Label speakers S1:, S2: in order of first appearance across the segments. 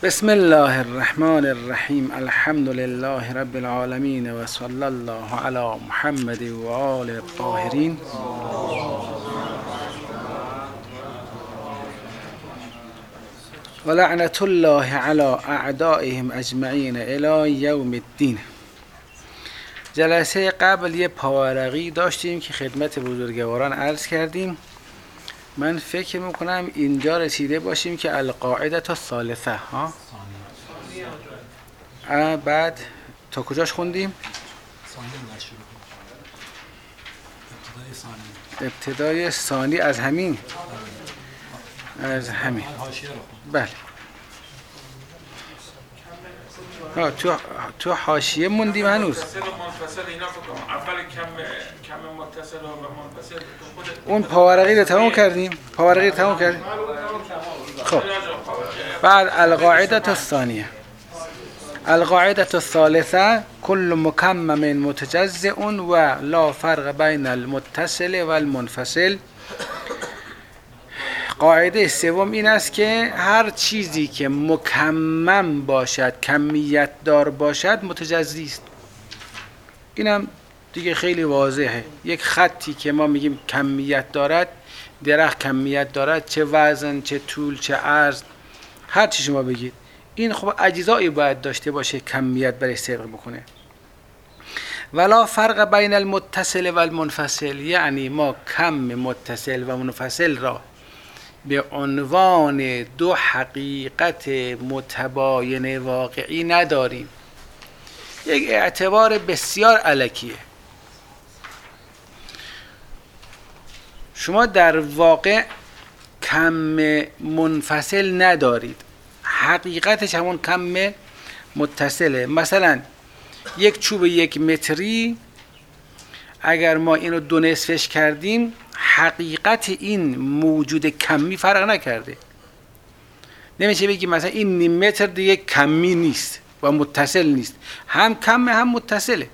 S1: بسم الله الرحمن الرحیم. الحمد لله رب العالمین و صلی الله علی محمد و آل الطاهرین. و لعنت الله علی اعدائهم اجمعین الی یوم الدین. جلسه قبل یه پاورقی داشتیم که خدمت بزرگواران عرض کردیم. من فکر میکنم اینجا رسیده باشیم که القاعده الثالثه ها. بعد تا کجاش خوندیم؟ ابتدای ثانی از همین. بله. تو حاشیه موندیم هنوز. اون پاورقی رو تمام کردیم. خب بعد القاعده الثانیه. القاعده الثالثه كل مكمم متجزئ و لا فرق بین المتصل و المنفصل. قاعده سوم این است که هر چیزی که مکمم باشد، کمیت دار باشد، متجزی است. اینم دیگه خیلی واضحه. یک خطی که ما میگیم کمیت دارد، درخت کمیت دارد، چه وزن، چه طول، چه عرض، هر چی شما بگید، این خب اجزایی باید داشته باشه کمیت برای صدق بکنه. ولا فرق بین المتصل و المنفصل، یعنی ما کم متصل و منفصل را به عنوان دو حقیقت متباین واقعی نداریم. یک اعتبار بسیار الکیه. شما در واقع کم منفصل ندارید، حقیقتش همون کم متصله. مثلا یک چوب 1 متری اگر ما اینو 2 نصفش کردیم، حقیقت این موجود کمی فرق نکرده. نمیشه بگیم مثلا این نیم متر دیگه کمی نیست و متصل نیست، هم کمه هم متصله.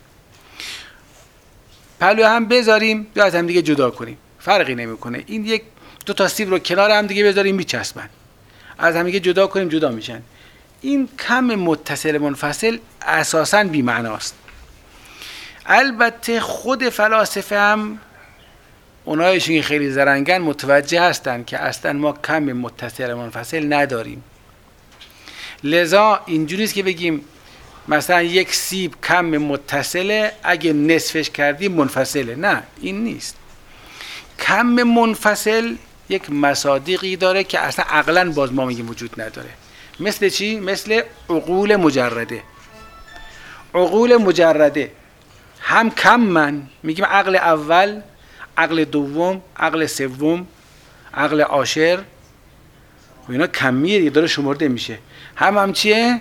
S1: پهلو هم بذاریم یا از هم دیگه جدا کنیم، فرقی نمیکنه. این یک 2 تا سیب رو کنار هم دیگه بذاریم میچسبن، از هم دیگه جدا کنیم جدا میشن. این کم متصل منفصل اساساً بی معناست. البته خود فلاسفه هم اونایشون که خیلی زرنگن متوجه هستن که اصلا ما کم متصل منفصل نداریم. لذا اینجوریست که بگیم مثلا یک سیب کم متصله، اگه نصفش کردیم منفصله. نه، این نیست. کم منفصل یک مصادیقی داره که اصلا عقلاً باز ما میگیم وجود نداره. مثل چی؟ مثل عقول مجرده. عقول مجرده هم کم من میگیم عقل اول، عقل دوم، عقل سوم، عقل عاشر، و اینا کمیه دیگه، داره شمرده میشه. هم چیه؟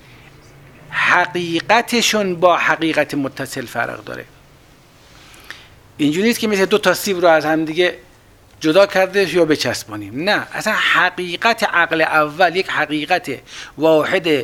S1: حقیقتشون با حقیقت متصل فرق داره. اینجوری نیست که مثل 2 تا سیب رو از هم دیگه جدا کرده یا بچسبانیم. نه، اصلا حقیقت عقل اول یک حقیقت واحد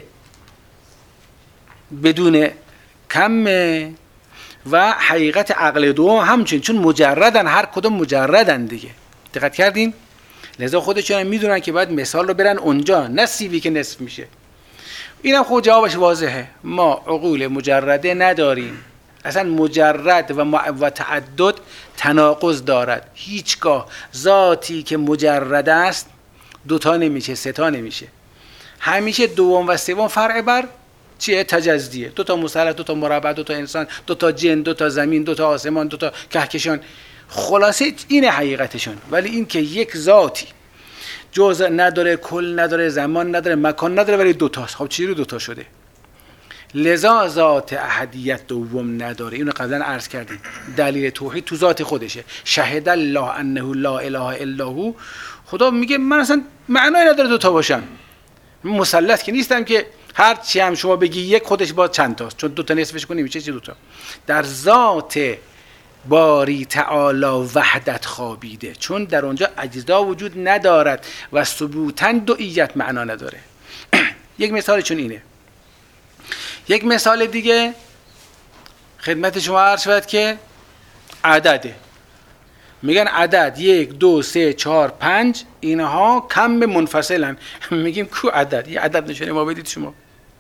S1: بدون کمه و حقیقت عقل دوم همچنین، چون مجردن، هر کدوم مجردن دیگه. دقت کردین؟ لذا خودشون میدونن که باید مثال رو برن اونجا، نه سیبی که نصف میشه. اینم خود جوابش واضحه. ما عقول مجرده نداریم. اصلا مجرد و تعدد تناقض دارد. هیچگاه ذاتی که مجرد است 2 تا نمیشه، 3 تا نمیشه. همیشه دوم و سوم فرع بر چیه؟ تجزیه. 2 تا مثلث، 2 تا مربع، 2 تا انسان، 2 تا جن، 2 تا زمین، 2 تا آسمان، 2 تا کهکشان. خلاصه اینه حقیقتشون. ولی این که یک ذاتی جزء نداره، کل نداره، زمان نداره، مکان نداره، ولی 2 تاست. خب چی رو 2 تا شده؟ لذا ذات احدیت دوم نداره. اینو قبلا عرض کردیم. دلیل توحید تو ذات خودشه. شهد الله انه لا اله الا هو. خدا میگه من اصلا معنی نداره 2 تا باشم. مثلث که نیستم که هر چی هم شما بگی یک، خودش با چند تاست، چون 2 تا نصفش کنی میشه 2 تا. در ذات باری تعالی وحدت خوابیده، چون در اونجا اجزا وجود ندارد و ثبوتاً دوئیت معنا نداره. یک مثالشون اینه. یک مثال دیگه خدمت شما عرض شد که عدده. میگن عدد 1 2 3 4 5 اینها کم منفصلن. میگیم کو عدد؟ یه عدد نشونه ما بدید شما.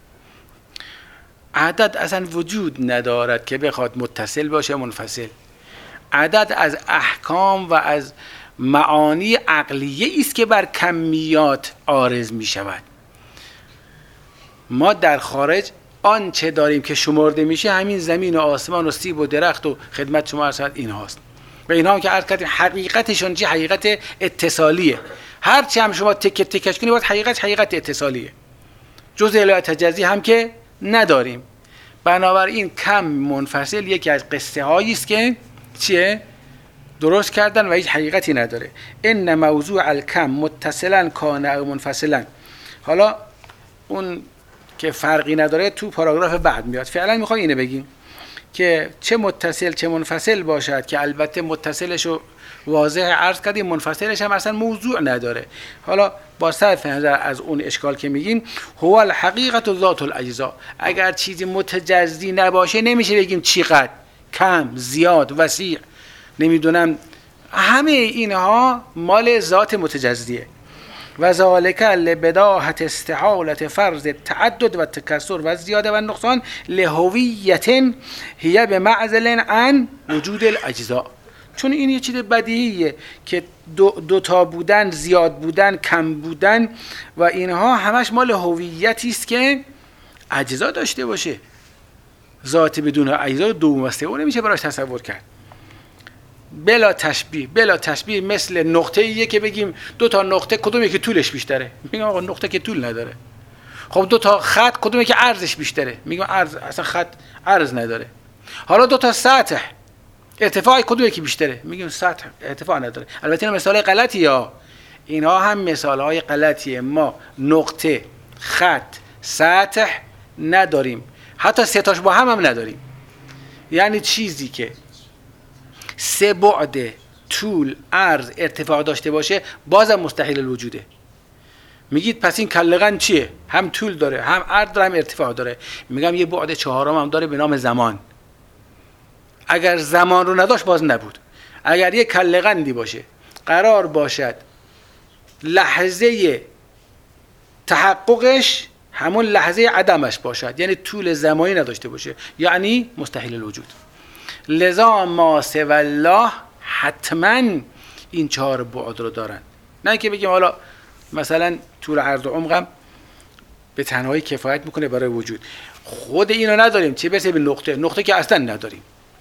S1: عدد اصلا وجود ندارد که بخواد متصل باشه منفصل. عدد از احکام و از معانی عقلیه است که بر کمیات عارض می شود. ما در خارج آنچه داریم که شمرده میشه همین زمین و آسمان و سیب و درخت و خدمت شما عرض این هاست و اینها هم که عرض کردیم حقیقتشون چی؟ حقیقت اتصالیه. هرچی هم شما تکه تکش کنی باید حقیقت اتصالیه. جز الهه تجزی هم که نداریم. بنابراین کم منفصل یکی از قصه هایی است که چیه؟ درست کردن و هیچ حقیقتی نداره. ان موضوع الکم متصلا کان او منفصلا. حالا اون که فرقی نداره تو پاراگراف بعد میاد. فعلا میخوام اینو بگیم که چه متصل چه منفصل باشد، که البته متصلشو واضح عرض کردیم، منفصلش هم اصلا موضوع نداره. حالا با صرف نظر از اون اشکال که میگیم هو الحقیقت و ذات الاجزاء، اگر چیزی متجزی نباشه نمیشه بگیم چقدر، کم، زیاد، وسیع، نمیدونم، همه اینها مال ذات متجزیه. و ذالک لبداهت استحالت فرض تعدد و تکسر و زیاده و نقصان لهویت هی بمعزل عن وجود الاجزاء. چون این یه چیز بدیهیه که دو تا بودن، زیاد بودن، کم بودن و اینها همش مال هویتی است که اجزا داشته باشه. ذات بدون اجزا دو مستوی نمیشه براش تصور کرد. بلا تشبیه مثل نقطه ایه که بگیم دو تا نقطه کدوم یکی طولش بیشتره؟ میگم آقا نقطه که طول نداره. خب دو تا خط کدوم یکی عرضش بیشتره؟ میگم عرض، اصلا خط عرض نداره. حالا دو تا سطح ارتفاع کدوم یکی بیشتره؟ میگیم سطح ارتفاع نداره. البته این مثال غلطیه ها، اینها هم مثال های غلطیه. ما نقطه، خط، سطح نداریم، حتی سه تاش با هم نداریم. یعنی چیزی که سه بعد طول، عرض، ارتفاع داشته باشه بازم مستحیل الوجوده. میگید پس این کلغن چیه؟ هم طول داره، هم عرض داره، هم ارتفاع داره. میگم یه بعد چهارم هم داره به نام زمان. اگر زمان رو نداشت باز نبود. اگر یه کلغندی باشه قرار باشد لحظه تحققش همون لحظه عدمش باشد، یعنی طول زمانی نداشته باشه، یعنی مستحیل الوجود. لذا ما سوی الله حتما این چهار بعد رو دارن. نه که بگیم حالا مثلا طول عرض و عمقم به تنهایی کفایت میکنه برای وجود. خود اینو نداریم، چه برسه به نقطه که اصلا نداریم،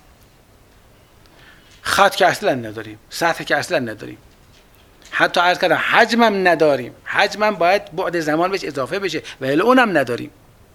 S1: خط که اصلا نداریم، سطح که اصلا نداریم، حتی عرض کردم حجمم نداریم. حجمم باید بعد زمان بهش اضافه بشه و الا اونم نداریم.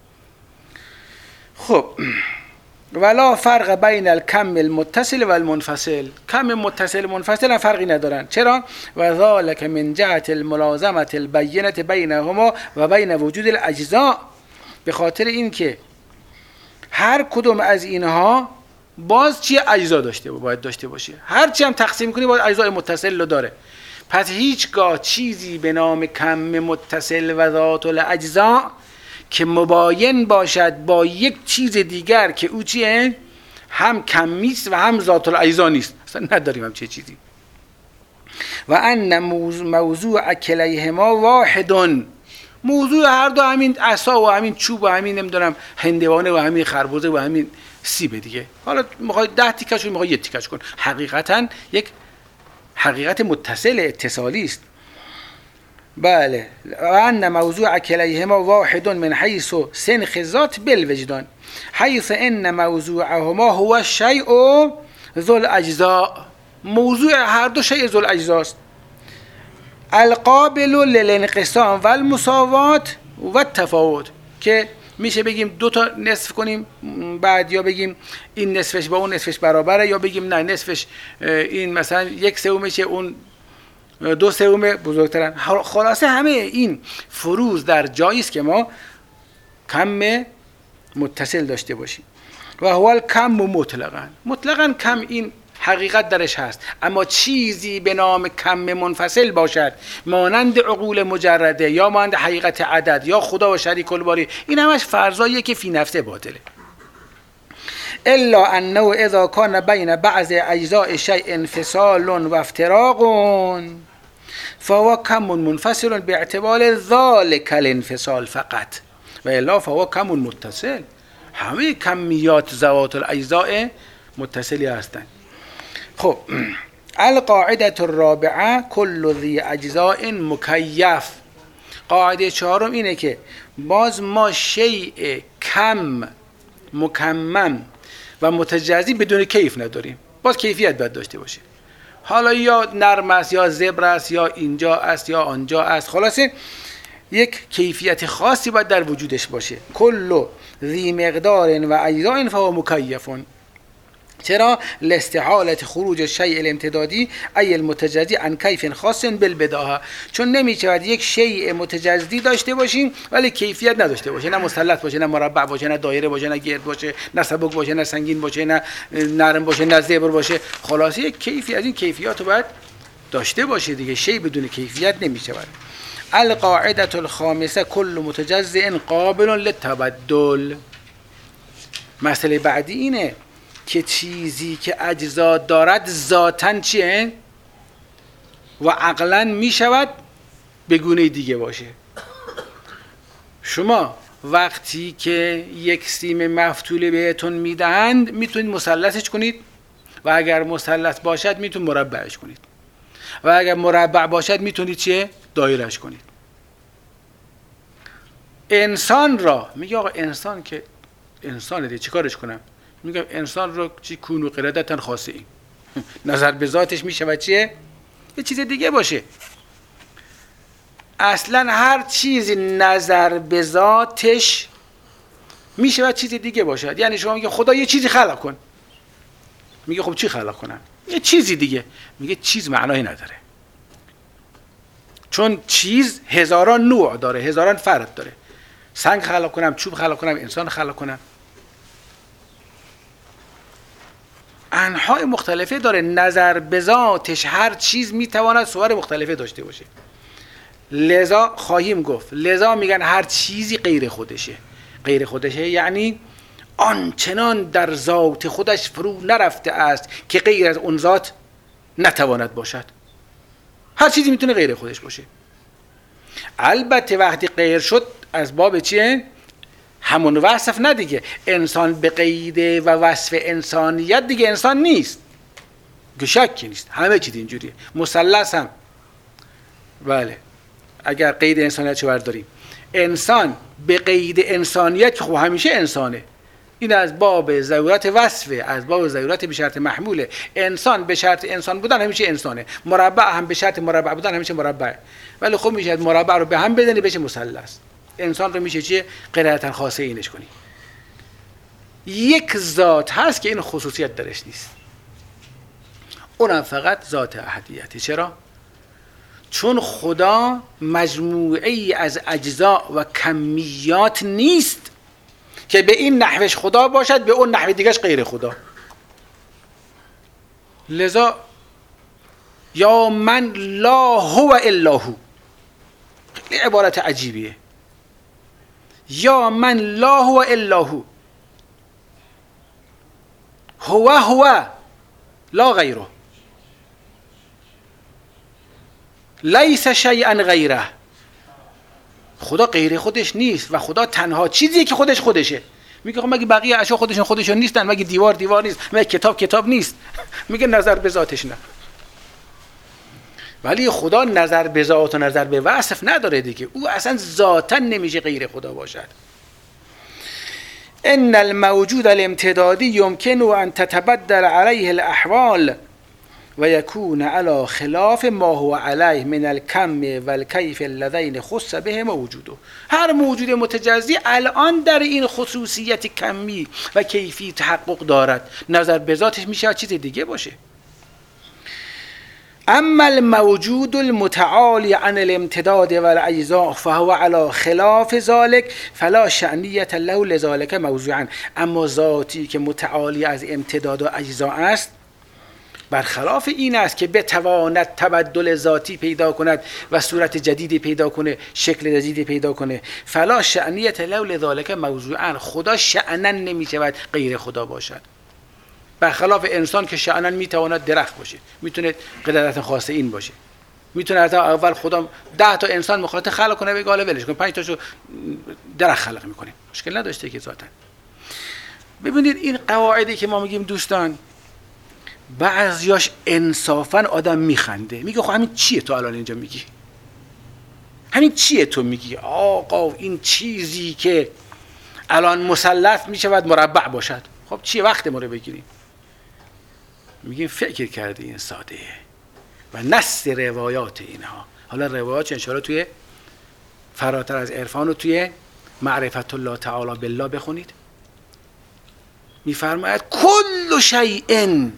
S1: خب ولا فرق بین الکم المتصل و المنفصل. کم متصل منفصل هم فرقی ندارن. چرا؟ و ذالک من جهت الملازمه البینه بینهما و بین وجود الاجزاء. به خاطر این که هر کدوم از اینها باز چی اجزا داشته باید داشته باشه. هر چی هم تقسیم کنی باید اجزای متصل رو داره. پس هیچگاه چیزی به نام کم متصل و ذات الاجزاء که مباین باشد با یک چیز دیگر که او چیه؟ هم کمیست و هم ذات الاجزا نیست. اصلا نداریم هم چه چیزی. و ان موضوع کلیهما واحد. موضوع هر دو همین عصا و همین چوب و همین نمیدونم هندوانه و همین خربزه و همین سیب دیگه. حالا میخوای 10 تیکش رو میخوای 1 تیکش کن. حقیقتا یک حقیقت متصل اتصالی است. بله. و ان موضوع کلیهما واحد من حیث سنخ الذات بالوجدان حیث ان موضوعهما هو الشیء ذو الاجزاء. موضوع هر دو شیء ذو الاجزاء است، القابل للانقسام و المساوات و التفاوت، که میشه بگیم دو تا نصف کنیم بعد، یا بگیم این نصفش با اون نصفش برابره، یا بگیم نه نصفش این مثلا 1/3 اون 2/3 بزرگترن. خلاصه همه این فروض در جایی است که ما کم متصل داشته باشیم. و هو الکم مطلقاً کم این حقیقت درش هست. اما چیزی به نام کم منفصل باشد مانند عقول مجرده یا مانند حقیقت عدد یا خدا و شریک الباری، این همش فرضاییه که فی نفسه باطله. الا انه اذا کان بین بعض اجزاء شیء انفصال و افتراق فهو کم منفصل باعتبار ذلك الانفصال فقط و الا فهو کم متصل. همه کمیات ذوات الاجزاء متصلی هستند. خب القاعده الرابعه کل ذی اجزاء مکیف. قاعده چهارم اینه که باز ما شیء کم مکمم و متجزی بدون کیف نداریم. باز کیفیت باید داشته باشه. حالا یا نرم است یا زبر است یا اینجا است یا آنجا است، خلاصه یک کیفیت خاصی باید در وجودش باشه. کل ذی مقدار و اجزاء فهو مکیف. چرا؟ لاستحالة خروج الشیء الامتدادی ای المتجزی عن کیف خاص بالبداهه. چون نمیشود یک شیء متجزی داشته باشیم ولی کیفیت نداشته باشه، نه مثلث باشه، نه مربع باشه، نه دایره باشه، نه گرد باشه، نه سبک باشه، نه سنگین باشه، نه نرم باشه، نه زبر باشه. خلاصه یک کیفی از این کیفیات رو باید داشته باشه دیگه. شیء بدون کیفیت نمیشود. القاعده الخامسه کل متجزئ قابل للتبدل. مسئله بعدی اینه که چیزی که اجزا دارد ذاتاً چیه؟ و عقلاً می شود به گونه دیگه باشه. شما وقتی که یک سیم مفتوله بهتون میدهند میتونید مثلثش کنید و اگر مثلث باشد میتونید مربعش کنید و اگر مربع باشد میتونید چیه؟ دایرهش کنید. انسان را میگه آقا انسان که انسانه دیگه چیکارش کنم؟ میگم انسان رو چی کونو قردتن خاصه این نظر به ذاتش میشه و چیه؟ یه چیز دیگه باشه. اصلا هر چیزی نظر به ذاتش میشه و چیز دیگه باشد. یعنی شما میگه خدا یه چیزی خلق کن، میگه خب چی خلق کنم؟ یه چیزی دیگه. میگه چیز معنایی نداره، چون چیز هزاران نوع داره، هزاران فرد داره. سنگ خلق کنم، چوب خلق کنم، انسان خلق کنم، انواع مختلفه داره. نظر به ذاتش هر چیز میتواند صور مختلفه داشته باشه. لذا خواهیم گفت، لذا میگن هر چیزی غیر خودشه. غیر خودشه یعنی آنچنان در ذات خودش فرو نرفته است که غیر از اون ذات نتواند باشد. هر چیزی میتونه غیر خودش باشه. البته وقتی غیر شد از باب چیه؟ همون وصف نه دیگه. انسان به قید و وصف انسانیت دیگه انسان نیست که شکی نیست. همه چیز اینجوریه. مثلث هم بله اگر قید انسانیت چه برداریم، انسان به قید انسانیت که خب همیشه انسانه، این از باب ضرورت وصفه، از باب ضرورت به شرط محموله. انسان به شرط انسان بودن همیشه انسانه، مربع هم به شرط مربع بودن همیشه مربعه. ولی خب میشه مربع رو به هم بزنی بشه مثلث. انسان رو میشه چیه؟ قرائتا خاصه اینش کنی. یک ذات هست که این خصوصیت درش نیست، اونم فقط ذات احدیتی. چرا؟ چون خدا مجموعه ای از اجزا و کمیات نیست که به این نحوش خدا باشد به اون نحو دیگرش غیر خدا. لذا یا من لا هو الا هو، خیلی عبارت عجیبیه. یا من لا هو الا هو، هو لا غیره، لیس شیئا غیره. خدا غیر خودش نیست و خدا تنها چیزیه که خودشه. میگه خب مگه بقیه اشیاء خودشون نیستن؟ مگه دیوار نیست؟ مگه کتاب نیست؟ میگه نظر به ذاتش نه. ولی خدا نظر به ذات و نظر به وصف نداره دیگه. او اصلا ذاتا نمیشه غیر خدا باشد. ان الموجود الامتدادی يمكن ان تتبدل عليه الاحوال و یکون علی خلاف ما هو علیه من الکم و الکیف اللذین خص به موجوده. هر موجود متجزی الان در این خصوصیت کمی و کیفی تحقق دارد، نظر به ذاتش میشه چیز دیگه باشه. اما الموجود المتعالی عن الامتداد والاجزاء فهو على خلاف ذلك فلا شأنیة له لذلك موضوعا. اما ذاتی که متعالی از امتداد و اجزا است برخلاف این است که بتواند تبدل ذاتی پیدا کند و صورت جدیدی پیدا کنه، شکل جدیدی پیدا کنه. فلا شأنیت لول ذالک موضوعا، خدا شأنا نمیشود غیر خدا باشد. برخلاف انسان که شأنا میتواند درخت باشه، میتونه قدرت خاص این باشه، میتونه از اول خدا 10 تا انسان مخاطب خلق کنه بگه حالا ولش کن 5 تاشو درخت خلق میکنه، مشکل نداشته که ذاتا. ببینید این قواعدی که ما میگیم دوستان، بعضیاش انصافا آدم میخنده، میگه خب همین چیه تو الان اینجا میگی؟ همین چیه تو میگی؟ آقا این چیزی که الان مثلث میشود مربع باشد، خب چیه وقت ما رو بگیریم؟ میگیم فکر کرده این ساده و نص روایات اینها. حالا روایات انشاءالله توی فراتر از عرفان و توی معرفت الله تعالی بالله بخونید. میفرماید کل شیء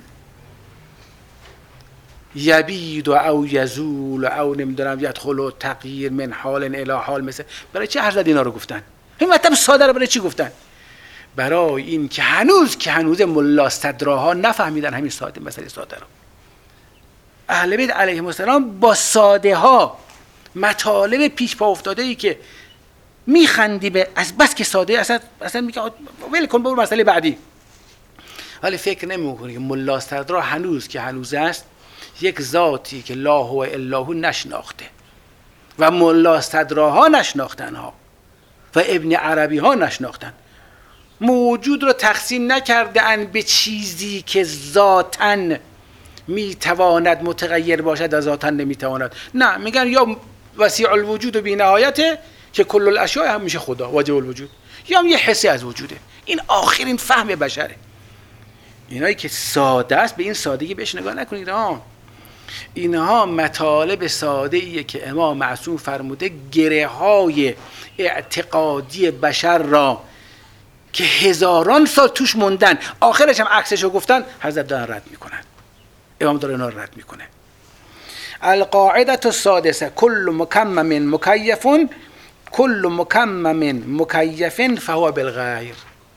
S1: یبید او یزول او نمیدونم یدخل تغییر من حال الی حال. مثل برای چه عرض اینا رو گفتن؟ این مطلب ساده رو برای چی گفتن؟ برای این که هنوز ملا صدراها نفهمیدن همین ساده مسئله ساده رو. اهل بیت علیهم السلام با ساده ها مطالب پیش پا افتاده ای که میخندی به از بس که ساده اصلا میگه ول کن برو مسئله بعدی. ولی فکر نمی‌کنی که ملا صدرا هنوز است یک ذاتی که لا هو الا هو نشناخته و ملا صدراها نشناختن ها و ابن عربی ها نشناختن، موجود رو تقسیم نکرده اند به چیزی که ذاتاً میتواند متغیر باشد و ذاتاً نمیتواند. نه، میگن یا وسیع الوجود و بی نهایته که کل الاشیاء هم میشه خدا واجب الوجود، یا هم یه حسی از وجوده. این آخرین فهم بشره. اینایی که ساده است به این سادگی بهش نگاه نکنید. اینها مطالب ساده ایه که امام معصوم فرموده گره های اعتقادی بشر را که هزاران سال توش موندن آخرش هم عکسشو گفتن، حضرت دارن رد میکنن. امام داره اینا رد میکنه. القاعده السادسه کل مکمم مکیف، کل مکمم مکیف فهو بالغیر.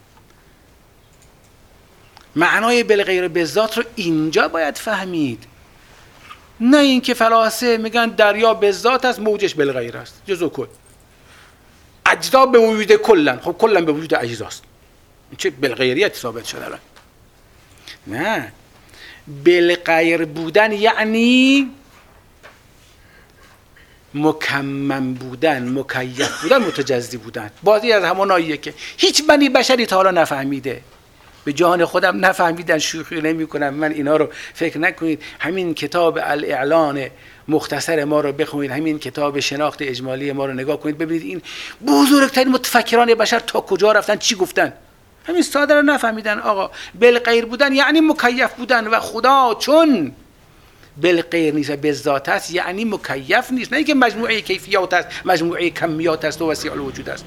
S1: معنای بالغیر به ذات رو اینجا باید فهمید، نه اینکه فلاسفه میگن دریا به ذات است موجش بالغیر است، جزء کل. اجزا به وجود کلن، خب کلن به وجود اجزاست، چه بالغیریت ثابت شده الان؟ نه، بالغیر بودن یعنی مکمم بودن، مکیف بودن، متجزی بودن. بازی از هموناییه که هیچ بنی بشری تا حالا نفهمیده، به جان خودم نفهمیدن. شوخی نمی کنم من اینا رو، فکر نکنید. همین کتاب الاعلان مختصر ما رو بخونید، همین کتاب شناخت اجمالی ما رو نگاه کنید، ببینید این بزرگترین متفکران بشر تا کجا رفتن، چی گفتن. همین ساده رو نفهمیدن. آقا بالغیر بودن یعنی مکیف بودن و خدا چون بالغیر نیست به ذات است یعنی مکیف نیست، نه اینکه مجموعه کیفیات است، مجموعه کمیات است و وسیع الوجود است.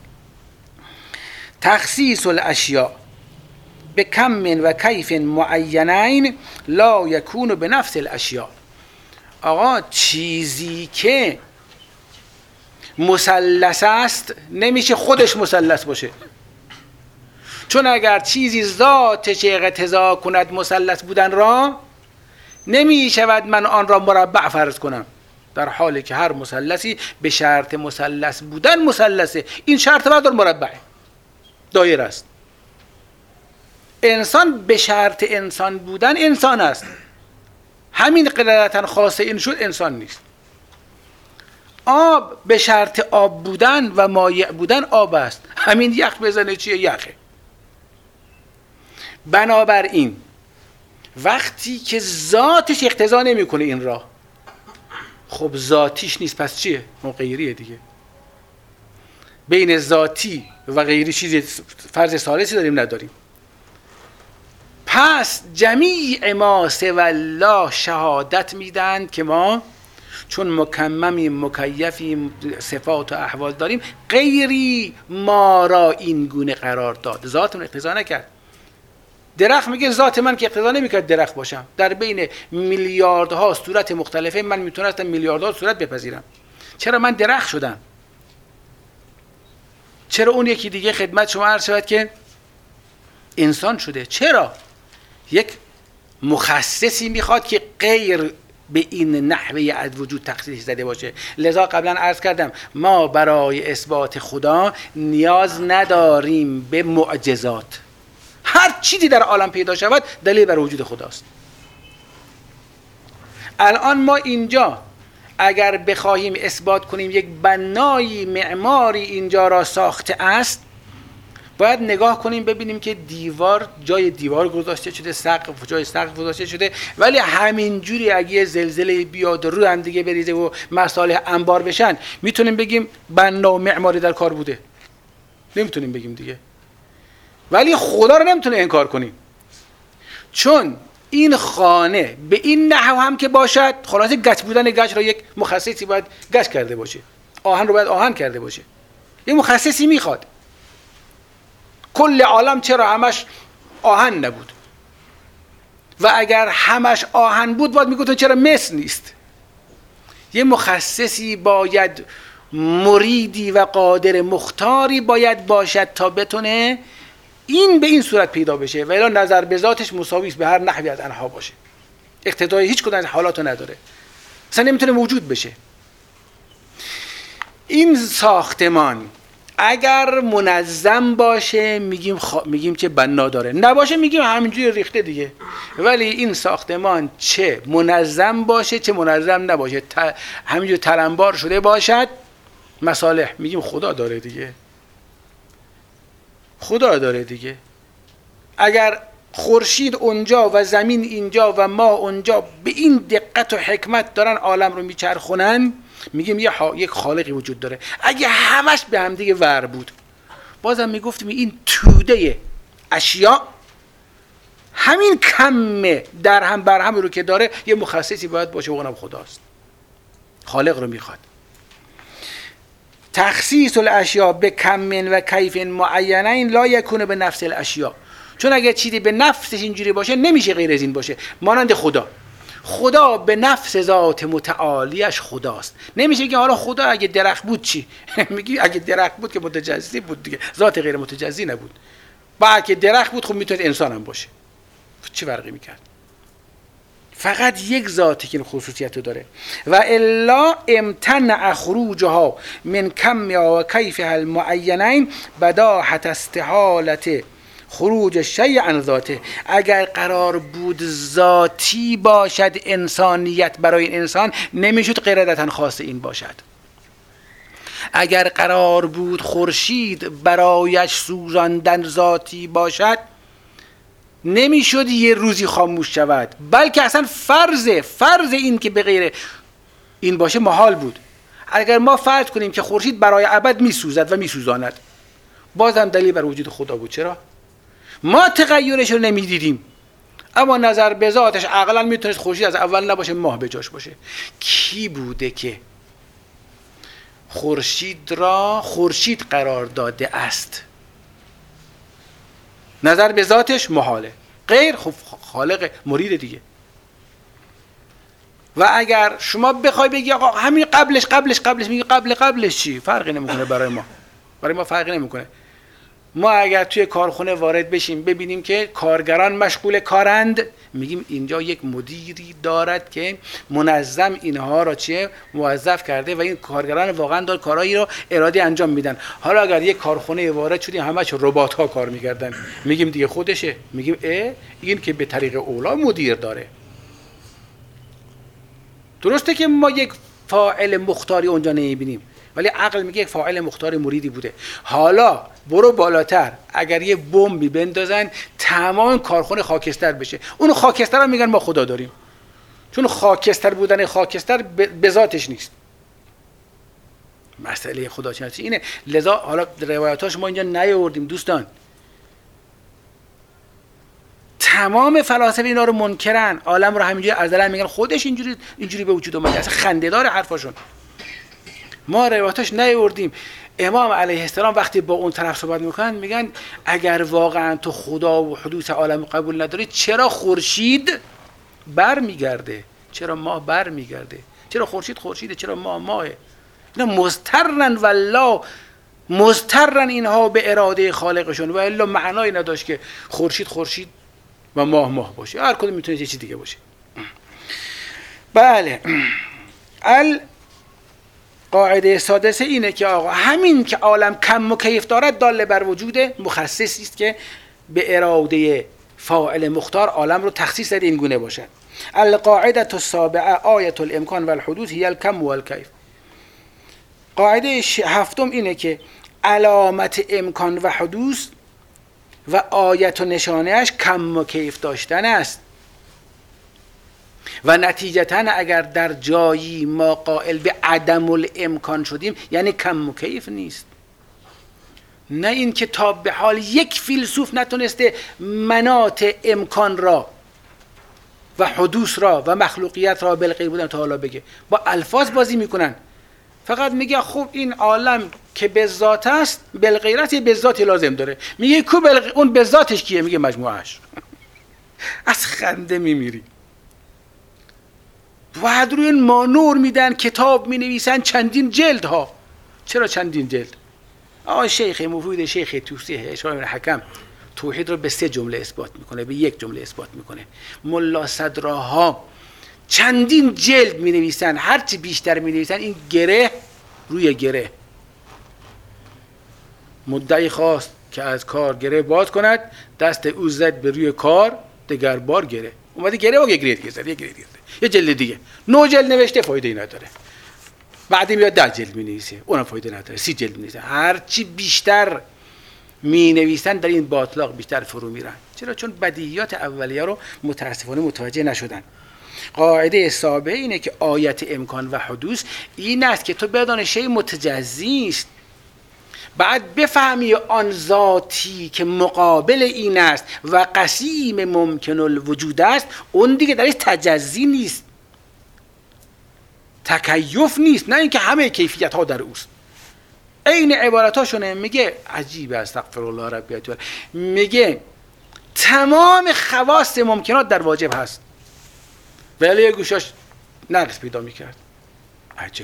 S1: تخصیص الاشیاء به کم و کیف معینین لا یکون به نفس الاشیاء. آقا چیزی که مثلث است نمیشه خودش مثلث باشه، چون اگر چیزی ذاتش اقتضا کند مثلث بودن را، نمی شود من آن را مربع فرض کنم، در حالی که هر مثلثی به شرط مثلث بودن مثلثه. این شرط بردار مربعه، دایره است. انسان به شرط انسان بودن انسان است، همین قدرتا خاصه این شد انسان نیست. آب به شرط آب بودن و مایع بودن آب است، همین یخ بزنه چیه؟ یخه. بنابراین وقتی که ذاتش اقتضا نمیکنه این را، خب ذاتیش نیست، پس چیه؟ غیریه دیگه. بین ذاتی و غیری چیزی فرض ثالثی داریم نداریم. پس جمیع ما سوی الله شهادت میدند که ما چون مکممیم، مکیفیم، صفات و احوال داریم، غیری ما را این گونه قرار داد، ذاتمون اقتضا نکرد. درخت میگه ذات من که اقتضا نمیکرد درخت باشم، در بین میلیاردها صورت مختلفه من میتونستم میلیاردها صورت بپذیرم. چرا من درخت شدم؟ چرا اون یکی دیگه خدمت شما عرض شود که انسان شده؟ چرا؟ یک مخصصی میخواد که غیر به این نحوه از وجود تخصیص زده باشه. لذا قبلا عرض کردم ما برای اثبات خدا نیاز نداریم به معجزات. هر چیزی در عالم پیدا شود دلیل بر وجود خداست. الان ما اینجا اگر بخواهیم اثبات کنیم یک بنایی معماری اینجا را ساخته است، باید نگاه کنیم ببینیم که دیوار جای دیوار گذاشته شده، سقف جای سقف گذاشته شده، ولی همینجوری اگه زلزله بیاد رو هم دیگه بریزه و مصالح انبار بشن میتونیم بگیم بنا و معماری در کار بوده؟ نمیتونیم بگیم دیگه. ولی خدا رو نمیتونه انکار کنیم، چون این خانه به این نحو هم که باشد، خلاصه گچ بودن گچ را یک مخصصی باید گچ کرده باشه، آهن رو باید آهن کرده باشه، یک مخصصی میخواد. کل عالم چرا همش آهن نبود؟ و اگر همش آهن بود باید میگفتن چرا مس نیست؟ یه مخصصی باید، مریدی و قادر مختاری باید باشد تا بتونه این به این صورت پیدا بشه، و الا نظر به ذاتش مساوی است به هر نحوی از انها باشه، اقتضای هیچ کدوم از حالاتو نداره، اصلا نمیتونه موجود بشه. این ساختمان اگر منظم باشه میگیم که بنا داره، نباشه میگیم همینجوری ریخته دیگه. ولی این ساختمان چه منظم باشه چه منظم نباشه، همینجوری تلمبار شده باشد، مصالح میگیم خدا داره دیگه، خدا داره دیگه. اگر خورشید اونجا و زمین اینجا و ما اونجا به این دقت و حکمت دارن عالم رو میچرخونن، میگیم یک خالقی وجود داره. اگه همش به هم دیگه ور بود، بازم میگفتیم این توده اشیاء همین کمه در هم بر هم رو که داره یه مخصصی باید باشه و اونم خداست، خالق رو میخواد. تخصیص الاشیاء به کم و کیف معینین لا یکون به نفس الاشیاء، چون اگه چیزی به نفسش اینجوری باشه نمیشه غیر از این باشه. مانند خدا به نفس ذات متعالیش خداست. نمیشه که حالا خدا اگه درخت بود چی؟ میگی اگه درخت بود که متجزی بود دیگه، ذات غیر متجزی نبود. بعد که درخت بود خب میتونه انسان هم باشه، چه فرقی میکرد؟ فقط یک ذاتی که این خصوصیت رو داره. و الا امتنع خروجها من کم و کیفها المعینین بداحت استحالت خروج شیء عن ذاته. اگر قرار بود ذاتی باشد انسانیت برای این انسان، نمیشد قرادتا خاص این باشد. اگر قرار بود خورشید برایش سوزاندن ذاتی باشد، نمیشد یه روزی خاموش شود، بلکه اصلا فرض این که به غیر این باشه محال بود. اگر ما فرض کنیم که خورشید برای ابد میسوزد و میسوزاند، بازم دلیل بر وجود خدا بود. چرا؟ ما تغییرش رو نمیدیدیم، اما نظر به ذاتش عقلا میتونست خورشید از اول نباشه، ماه به جاش باشه. کی بوده که خورشید را خورشید قرار داده است؟ نظر به ذاتش محاله، غیر خب خالق مرید دیگه. و اگر شما بخوای بگی آقا همین قبلش میگی قبلش چی؟ فرقی نمیکنه برای ما فرقی نمیکنه. ما اگر توی کارخونه وارد بشیم ببینیم که کارگران مشغول کارند، میگیم اینجا یک مدیری دارد که منظم اینها را موظف کرده و این کارگران واقعا دار کارهایی رو ارادی انجام میدن. حالا اگر یک کارخونه وارد شدیم همش ربات ها کار میکردن، میگیم دیگه خودشه، میگیم این که به طریق اولا مدیر داره. درسته که ما یک فاعل مختاری اونجا نمیبینیم، ولی عقل میگه یک فاعل مختار مریدی بوده. حالا برو بالاتر، اگر یه بمبی بندازن تمام کارخونه خاکستر بشه، اون خاکستر هم میگن ما خدا داریم، چون خاکستر بودن خاکستر به ذاتش نیست. مسئله خداشناسی اینه. لذا حالا روایاتاش ما اینجا نیاوردیم دوستان، تمام فلاسفه اینا رو منکرن، عالم رو همینجوری ازلا میگن خودش اینجوری به وجود اومده. اصلا خنده‌دار حرفاشون. ما روایاتش نیاوردیم. امام علیه السلام وقتی با اون طرف صحبت میکنن میگن اگر واقعا تو خدا و حدوث عالم قبول نداری، چرا خورشید برمیگرده؟ چرا ماه برمیگرده؟ چرا خورشیده؟ چرا ماهه؟ اینا مضطرن والله، مضطرن اینها به اراده خالقشون، و الا معنایی نداشت که خورشید و ماه باشه، هر کدوم میتونه یه چیز دیگه باشه. بله. قاعده سادسه اینه که آقا همین که عالم کم و کیف دارد داله بر وجود مخصصی است که به اراده فاعل مختار عالم رو تخصیص داده این گونه باشد. القاعده السابعه آیه الامکان و الحدوث هی الکم و الکیف. قاعده هفتم اینه که علامت امکان و حدوث و آیت و نشانهش کم و کیف داشتن است و نتیجتاً اگر در جایی ما قائل به عدم الامکان شدیم یعنی کم و کیف نیست. نه این که تا به حال یک فیلسوف نتونسته مناط امکان را و حدوث را و مخلوقیت را بالغیب بودن تا حالا بگه. با الفاظ بازی میکنن، فقط میگه خب این عالم که به ذات است بالغیرت به ذاتی لازم داره. میگه کو اون به ذاتش کیه؟ میگه مجموعهش. از خنده میمیری. بعد روی این مانور میدن، کتاب مینویسن چندین جلد ها. چرا چندین جلد؟ شیخ مفید شیخ توسی اشاره حکم توحید رو به 3 جمله اثبات میکنه، به 1 جمله اثبات میکنه. ملا صدراها چندین جلد مینویسن، هرچی بیشتر مینویسن این گره روی گره. مدعی خواست که از کار گره باز کند، دست او زد به روی کار، دگر بار گره اومده گره و یک گره دیگه زد، یک گره دیگه زد، یه جلد دیگه 9 جلد نوشته، فایده ای نداره. بعدی میاد 10 جلد مینویسه، اونم فایده نداره، 30 جلد مینویسه. هرچی بیشتر مینویسن در این باطلاق بیشتر فرو میرن. چرا؟ چون بدیهیات اولیه رو متاسفانه متوجه نشدن. قاعده سابعه اینه که آیت امکان و حدوث این است که تو بدان شی متجزی است، بعد بفهمی آن ذاتی که مقابل این است و قسیم ممکن الوجود است، اون دیگه درش تجزی نیست، تکیف نیست، نه اینکه همه کیفیت ها در اوست. این عبارتاشونه. میگه عجیبه، استغفر الله ربی، میگه تمام خواص ممکنات در واجب هست ولی یه گوشاش نقص پیدا میکرد. عجب.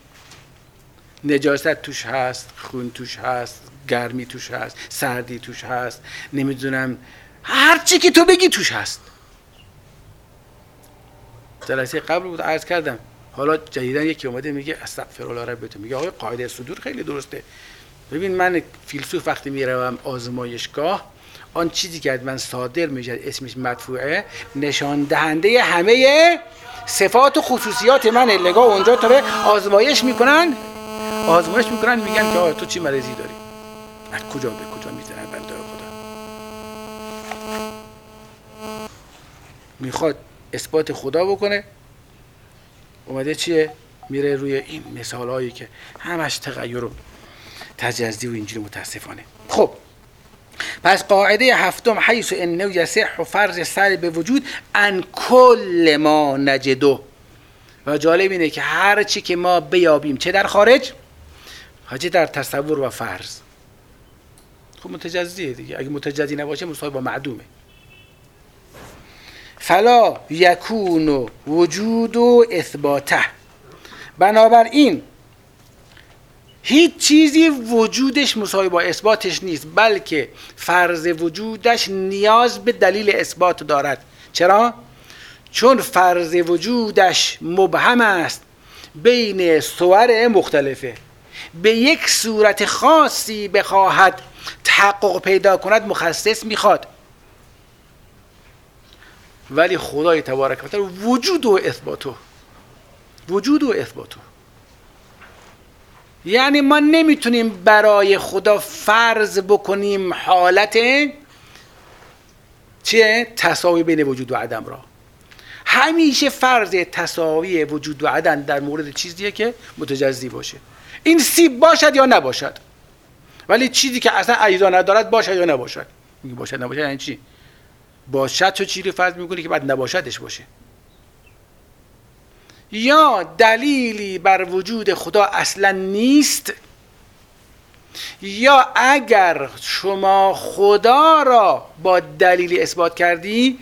S1: نجاست توش هست، خون توش هست، گرمی توش هست، سردی توش هست، نمیدونم هر چی که تو بگی توش هست. جلسه قبل بود عرض کردم، حالا جدیدن یکی اومده میگه استغفر الله ربتون، میگه آقای قاعده صدور خیلی درسته. ببین من فیلسوف وقتی میروم آزمایشگاه، آن چیزی که از من صادر میشه اسمش مدفوعه، نشان دهنده همه صفات و خصوصیات من. لگاه اونجا تا به آزمایش میکنن میگن که تو چی مرضی داری، از کجا به کجا میزنن. بنده خدا میخواد اثبات خدا بکنه، اومده چیه؟ میره روی این مثال هایی که همش تغییر و تجزی و اینجوری متاسفانه. خب پس قاعده هفتم حیث انه یصح فرض سلب وجود ان کل ما نجده. و جالب اینه که هر چی که ما بیابیم چه در خارج، چه در تصور و فرض، خب متجزیه دیگه. اگه متجزی نباشه مصاحب با معدومه. فلا یکون وجود و اثباته. بنابراین هیچ چیزی وجودش مساوی با اثباتش نیست، بلکه فرض وجودش نیاز به دلیل اثبات دارد. چرا؟ چون فرض وجودش مبهم است، بین صور مختلفه. به یک صورت خاصی بخواهد تحقق پیدا کند مخصص میخواد، ولی خدای تبارک و تعالی وجود و اثباتو. یعنی ما نمیتونیم برای خدا فرض بکنیم حالت چیه؟ تساوی بین وجود و عدم را. همیشه فرض تساوی وجود و عدم در مورد چیزیه که متجزی باشه. این سیب باشد یا نباشد، ولی چیزی که اصلا اجزا ندارد باشد یا نباشد. میگه باشد نباشد یعنی چی؟ باشد چه چیزی فرض میکنی که بعد نباشدش باشه. یا دلیلی بر وجود خدا اصلا نیست، یا اگر شما خدا را با دلیل اثبات کردی،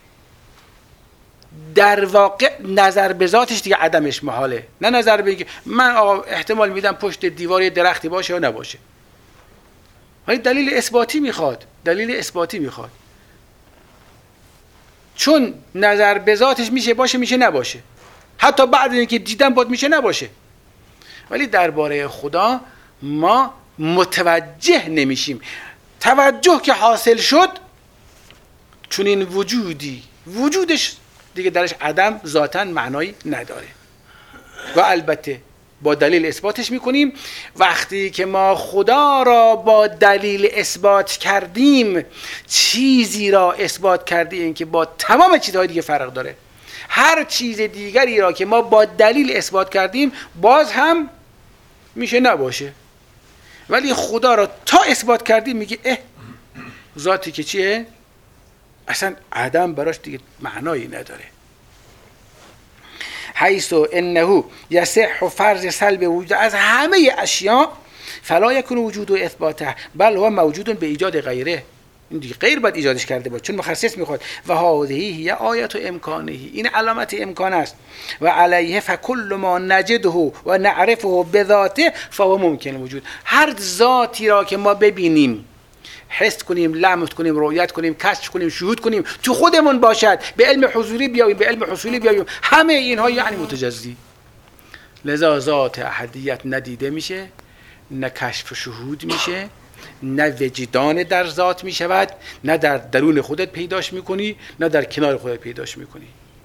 S1: در واقع نظر به ذاتش دیگه عدمش محاله. نه نظر به من احتمال میدم پشت دیواری درختی باشه یا نباشه، ولی دلیل اثباتی میخواد. چون نظر به ذاتش میشه باشه، میشه نباشه، حتی بعد اینکه دیدم باید میشه نباشه. ولی درباره خدا ما متوجه نمیشیم. توجه که حاصل شد، چون این وجودش دیگه درش عدم ذاتاً معنایی نداره و البته با دلیل اثباتش میکنیم. وقتی که ما خدا را با دلیل اثبات کردیم، چیزی را اثبات کردیم که با تمام چیزهای دیگه فرق داره. هر چیز دیگری را که ما با دلیل اثبات کردیم باز هم میشه نباشه، ولی خدا را تا اثبات کردیم میگه ذاتی که چیه؟ اصلا عدم براش دیگه معنایی نداره. حیث انه یصح فرض سلب وجود از همه اشیاء فلا یکون وجود و اثباته بل هو موجود به ایجاد غیره. این دیگه غیر باید ایجادش کرده باید، چون مخصص میخواد. و هذه هی آیت امکانه، این علامت امکان است. و علیه فکل ما نجده و نعرفه بذاته فهو ممکن وجود. هر ذاتی را که ما ببینیم، حس کنیم، لمس کنیم، رؤیت کنیم، کشف کنیم، شهود کنیم، تو خودمون باشد، به علم حضوری بیاییم، به علم حصولی بیاییم، همه اینها یعنی متجزی. لذا ذات احدیت ندیده میشه، نه کشف و شهود میشه، نه وجدان در ذات میشود، نه در درون خودت پیداش میکنی، نه در کنار خودت پیداش میکنی.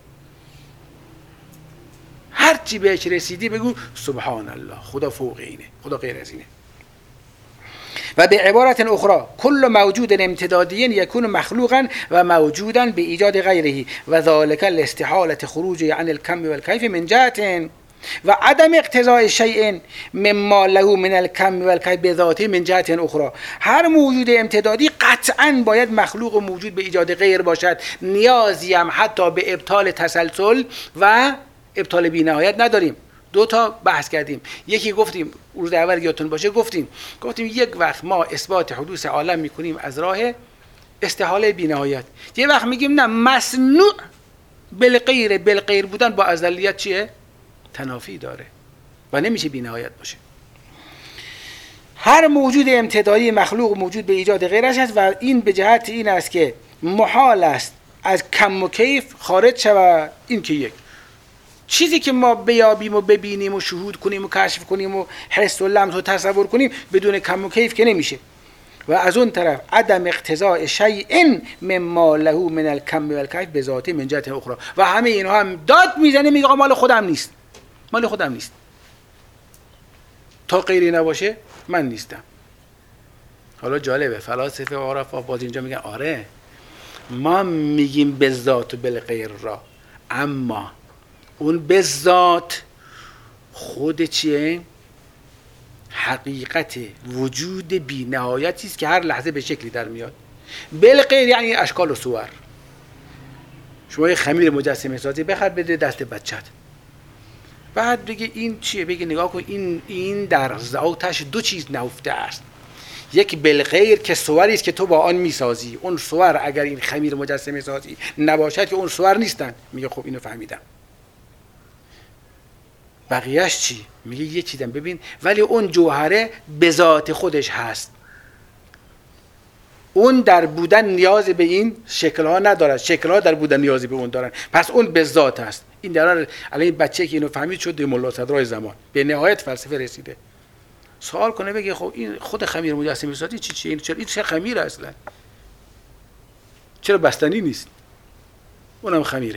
S1: هر چی بهش رسیدی بگو سبحان الله، خدا فوق اینه، خدا غیر از اینه. و به عبارت اخرى کل موجود امتدادی یکون مخلوقا و موجودا به ایجاد غیره و ذالک الاستحاله خروج عن الکم والکیف من جهت و عدم اقتضاء شیء مما له من الکم والکیف بذاته من جهت اخرى. هر موجود امتدادی قطعا باید مخلوق و موجود به ایجاد غیر باشد. نیازی هم حتی به ابطال تسلسل و ابطال بی‌نهایت نداریم. دو تا بحث کردیم. یکی گفتیم روز اول یادتون باشه، گفتیم یک وقت ما اثبات حدوث عالم میکنیم از راه استحاله بی‌نهایت، یه وقت میگیم نه، مصنوع بالغیر بودن با ازلیت چیه؟ تنافی داره و نمیشه بی‌نهایت باشه. هر موجود امتدادی مخلوق موجود به ایجاد غیرش است و این به جهت این است که محال است از کم و کیف خارج شود. این که یک چیزی که ما بیابیم و ببینیم و شهود کنیم و کشف کنیم و حس و لمس و تصور کنیم بدون کم و کیف که نمیشه. و از اون طرف عدم اقتضاء شیء مما له من الکم والکیف بذاته من جهت اخرى. و همه اینها هم داد میزنه میگه مال خودم نیست، مال خودم نیست، تا غیری نباشه من نیستم. حالا جالبه فلاسفه و عرفا باز اینجا میگن آره ما میگیم به ذات و بالغیر را، اما اون به ذات خود چیه؟ حقیقت وجود بی نهایتی است که هر لحظه به شکلی در میاد. بالغیر یعنی اشکال و صور. شما یه خمیر مجسمه سازی بخر بده دست بچت، بعد بگه این چیه؟ بگه نگاه کن این در ذاتش دو چیز نهفته است. یک بالغیر که صوری است که تو با آن میسازی، اون صور اگر این خمیر مجسمه سازی نباشد که اون صور نیستن. میگه خب اینو فهمیدم. بقیهش چی؟ میگه یه چیزم ببین، ولی اون جوهره به ذات خودش هست، اون در بودن نیاز به این شکل‌ها ندارد، شکل‌ها در بودن نیازی به اون دارن، پس اون به ذات هست. این دران الان این بچه که اینو فهمید شد ملا صدرای زمان، به نهایت فلسفه رسیده. سوال کنه بگه خب این خود خمیر مجسمه سازی چی؟ این چرا خمیر اصلا؟ چرا بستنی نیست؟ اونم خمیره.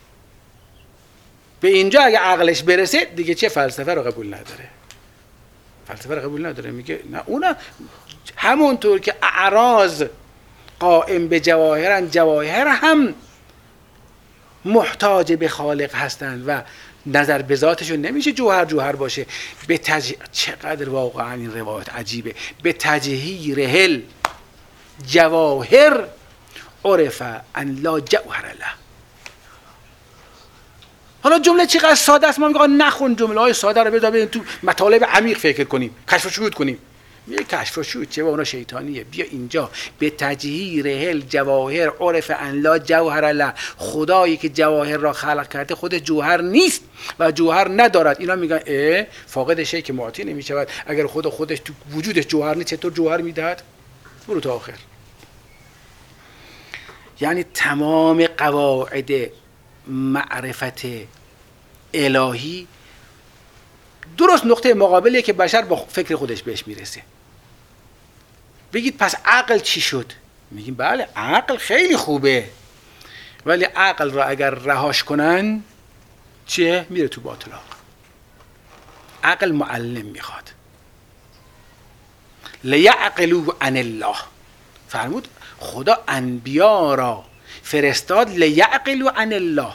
S1: به اینجا اگه عقلش برسه دیگه چه فلسفه رو قبول نداره. فلسفه رو قبول نداره، میگه نه اون همونطور که اعراض قائم به جواهرن، جواهر هم محتاج به خالق هستند و نظر به ذاتشون نمیشه جوهر باشه. چقدر واقعا این روایت عجیبه. به تجهیر جواهر عرف ان لا جوهر له. حالا جمله چقدر ساده است، ما میگم نخون جمله های ساده رو، بذار بریم تو مطالب عمیق فکر کنیم، کشف و شهود کنیم. میگه کشف و شهود چه؟ اونا شیطانیه. بیا اینجا به تجهیر جواهر عرف ان لا جوهر له. خدایی که جواهر را خلق کرده خود جوهر نیست و جوهر ندارد. اینا میگن فاقد شی که معطی نمیشود. اگر خودش تو وجودش جوهر نیست چطور جوهر میدهد؟ برو تا آخر. یعنی تمام قواعد معرفت الهی درست نقطه مقابلیه که بشر با فکر خودش بهش میرسه. بگید پس عقل چی شد؟ میگیم بله عقل خیلی خوبه، ولی عقل را اگر رهاش کنن چیه؟ میره تو باطلاق. عقل معلم میخواد. لیعقلوا عن الله، فرمود خدا انبیا را فرستاد لیعقلوا عن الله،